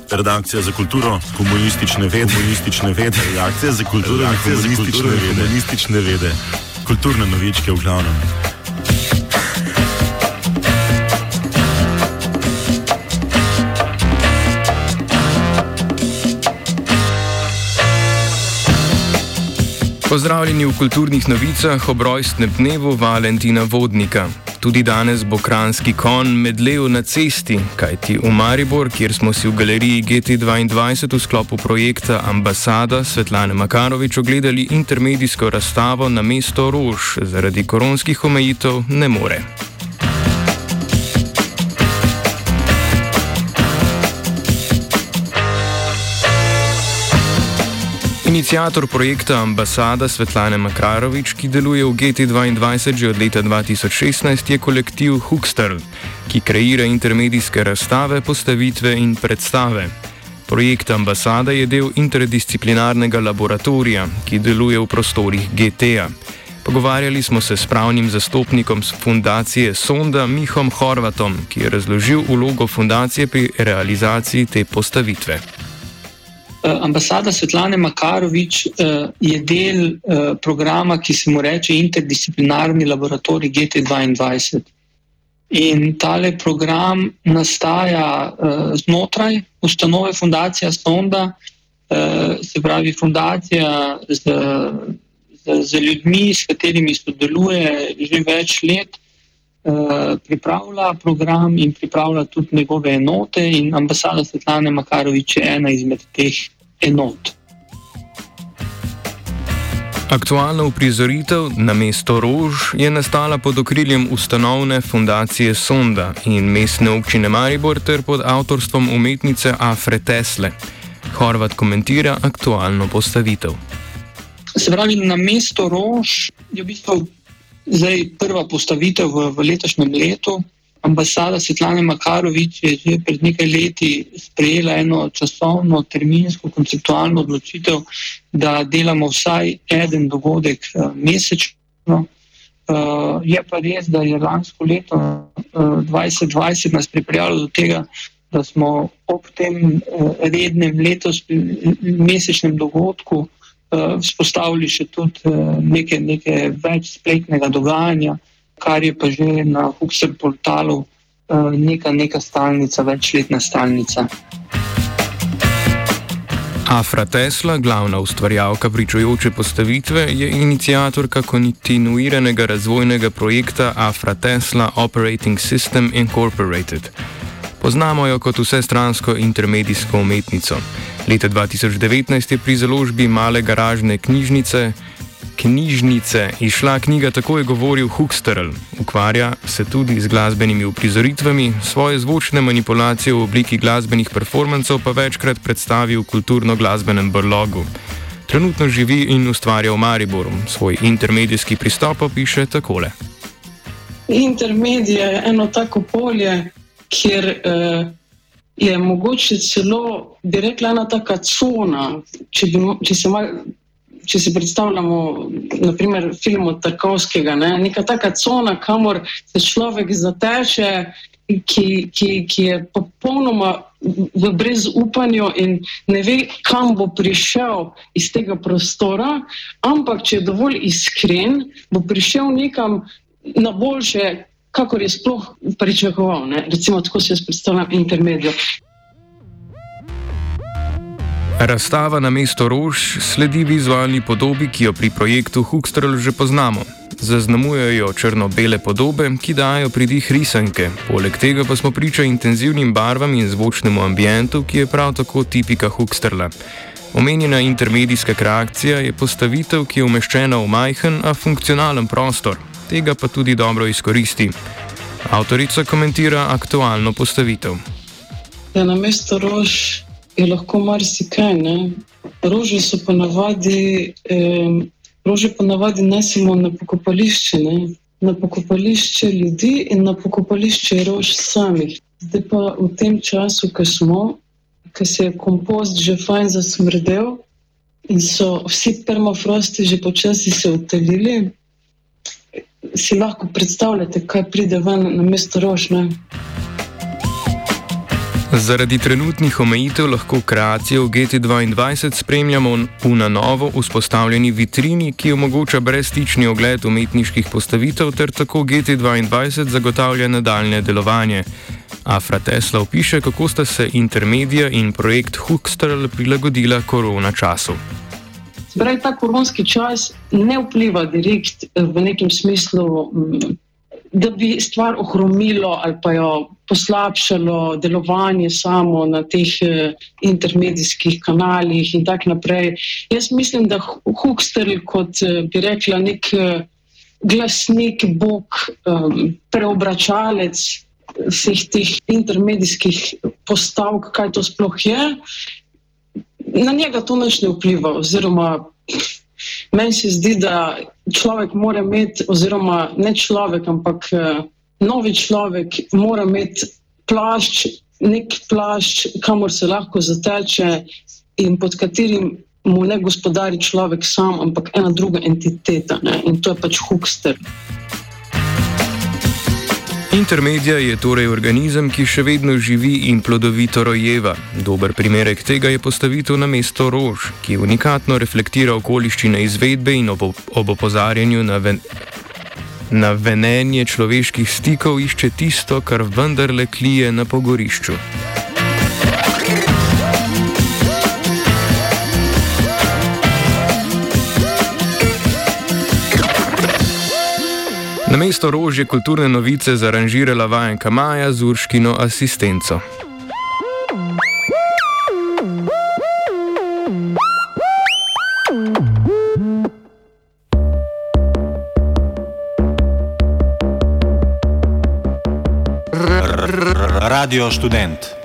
Redakcija za kulturo, komunistične vede, redakcija za kulturo, komunistične vede, kulturne novičke v glavnem. Pozdravljeni v kulturnih novicah ob rojstnem dnevu Valentina Vodnika. Tudi danes bo kranjski konj medlel na cesti, kajti v Maribor, kjer smo si v galeriji GT22 v sklopu projekta Ambasada Svetlane Makarovič ogledali intermedijsko razstavo Namesto rož, zaradi koronskih omejitev ne more. Iniciator projekta Ambasada Svetlane Makarovič, ki deluje v GT22 že od leta 2016, je kolektiv Huxterl, ki kreira intermedijske razstave, postavitve in predstave. Projekt Ambasada je del interdisciplinarnega laboratorija, ki deluje v prostorih GT-ja. Pogovarjali smo se s pravnim zastopnikom fundacije Sonda Mihom Horvatom, ki je razložil vlogo fundacije pri realizaciji te postavitve. Ambasada Svetlane Makarovič je del programa, ki se mu reče interdisciplinarni laboratorij GT22. In tale program nastaja znotraj ustanove fundacija Sonda, se pravi fundacija z ljudmi, s katerimi sodeluje že več let, pripravlja program in pripravlja tudi njegove enote, in Ambasada Svetlane Makarovič je ena izmed teh enot. Aktualna uprizoritev Namesto rož je nastala pod okriljem ustanovne fundacije Sonda in mestne občine Maribor ter pod avtorstvom umetnice Afre Tesle. Horvat komentira aktualno postavitev. Se pravi, Namesto rož je v bistvu zdaj prva postavitev v letošnjem letu. Ambasada Svetlane Makarovič je že pred nekaj leti sprejela eno časovno, terminsko, konceptualno odločitev, da delamo vsaj eden dogodek mesečno. Je pa res, da je lansko leto 2020 nas pripeljalo do tega, da smo ob tem rednem letos mesečnem dogodku vzpostavili še tudi nekaj več spletnega dogajanja, kar je pa že na Huxterl portalu neka stalnica, večletna stalnica. Afra Tesla, glavna ustvarjalka pričujoče postavitve, je iniciatorka kontinuiranega razvojnega projekta Afra Tesla Operating System Incorporated. Poznamo jo kot vsestransko intermedijsko umetnico. Leta 2019 je pri založbi Male garažne knjižnice izšla knjiga Tako je govoril Huxterl. Ukvarja se tudi z glasbenimi uprizoritvami, svoje zvočne manipulacije v obliki glasbenih performancov pa večkrat predstavi v kulturno-glasbenem brlogu. Trenutno živi in ustvarja v Mariboru. Svoj intermedijski pristop opiše takole. Intermedija je eno tako polje, kjer je mogoče celo, bi rekla, ena taka cona, če si predstavljamo naprimer film od Tarkovskega, neka taka cona, kamor se človek zateče, ki je popolnoma v brezupanju in ne ve, kam bo prišel iz tega prostora, ampak če je dovolj iskren, bo prišel nekam na boljše, kakor je sploh pričakoval. Recimo, tako si jaz predstavljam intermedijo. Razstava Namesto rož sledi vizualni podobi, ki jo pri projektu Huxterl že poznamo. Zaznamujejo jo črno-bele podobe, ki dajo pridih risanke. Poleg tega pa smo priča intenzivnim barvam in zvočnemu ambientu, ki je prav tako tipika Huxterla. Omenjena intermedijska kreacija je postavitev, ki je umeščena v majhen, a funkcionalen prostor. Tega pa tudi dobro izkoristi. Avtorica komentira aktualno postavitev. Namesto rož je lahko marsikaj, Rože so ponavadi nesemo na pokopališče, na pokopališče ljudi in na pokopališče rož samih. Zdaj pa v tem času, ko se je kompost že fajn zasmrdel in so vsi permafrosti že počasi se utalili, si lahko predstavljate, kaj pride ven namesto rož, Zaradi trenutnih omejitev lahko kreacijo v GT22 spremljamo v na novo vzpostavljeni vitrini, ki omogoča brezstični ogled umetniških postavitev ter tako GT22 zagotavlja nadaljne delovanje. Afra Tesla opiše, kako sta se Intermedia in projekt Huxterl prilagodila korona času. Zdaj, ta koronski čas ne vpliva direkt v nekem smislu, da bi stvar ohromilo ali pa jo poslabšalo delovanje samo na teh intermedijskih kanalih in tak naprej. Jaz mislim, da Huxterl, kot bi rekla, nek glasnik, bog, preobračalec vseh teh intermedijskih postavk, kaj to sploh je, na njega to nič ne vpliva, oziroma meni se zdi, da človek mora imeti, oziroma ne človek, ampak novi človek mora imeti nek plašč, kamor se lahko zateče in pod katerim mu ne gospodari človek sam, ampak ena druga entiteta, ne? In to je pač Huxterl. Intermedia je torej organizem, ki še vedno živi in plodovito rojeva. Dober primerek tega je postavitev Namesto rož, ki unikatno reflektira okoliščine izvedbe in ob opozarjanju na venenje človeških stikov išče tisto, kar vendarle klije na pogorišču. Namesto rož je kulturne novice zaranžirala vajenka Maja z Urškino asistenco. Radio Študent.